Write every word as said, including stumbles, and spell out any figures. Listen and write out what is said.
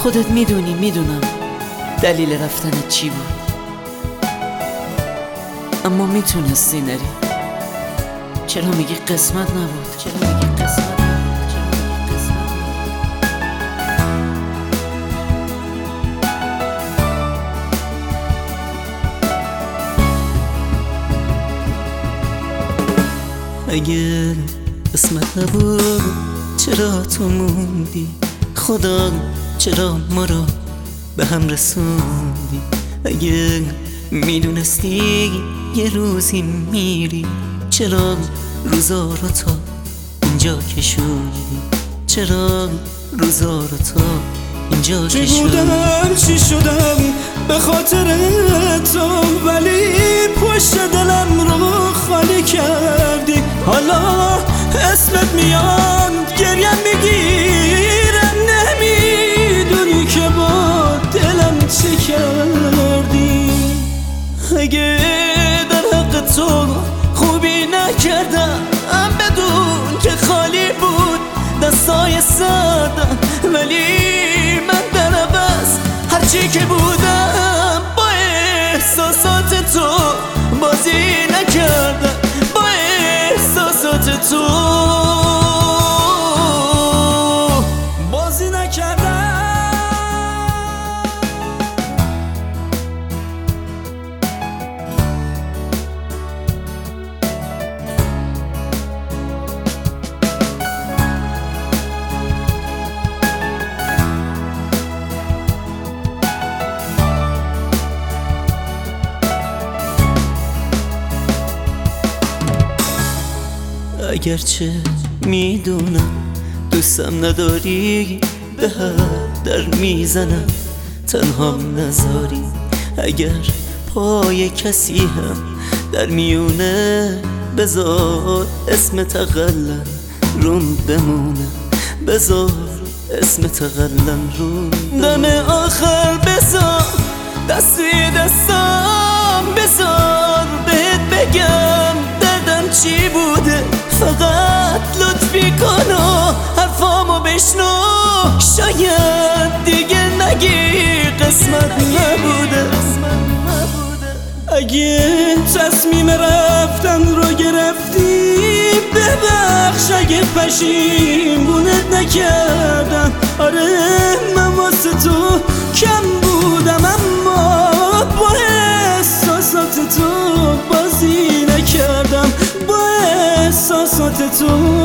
خودت میدونی میدونم دلیل رفتنت چی بود، اما میتونستی نری. چرا میگی قسمت نبود؟ چرا میگی قسمت نبود؟ چرا میگی قسمت نبود؟ اگه قسمت نبود چرا تو موندی؟ خدا چرا ما رو به هم رسوندی؟ اگه میدونستی یه روزی میری چرا روزا رو تا اینجا کشوندی؟ چرا روزا رو تا اینجا کشوندی؟ چی بودم چی شدم به خاطر تو، ولی پشت دلم رو خالی کردی. حالا اسمت میاد گریم میگیرم، نمیدونی که با دلم چه کردی. اگه در حق تو خوبی نکردم بدون که خالی بود دستای سردم، ولی من در عوض هرچی که بودم با احساسات تو بازی نکردم، با احساسات تو بازی نکردم. اگرچه میدونم دوستم نداری، به هر در میزنم تنهام نذاری. اگر پای کسی هم در میونه بذار اسم تقلم روم بمونه، بذار اسم تقلم روم دم آخر بذار دستی دستم، بذار بهت بگم دردم چی بوده. فقط لطفی کن و حرفامو بشنو، شاید دیگه نگی قسمت نبوده. اگه تصمیم رفتن رو گرفتی ببخش، اگه پشیمونت نکردم. آره من واسه تو کم بودم، اما با احساسات تو بازی نکردم، با احساسات تو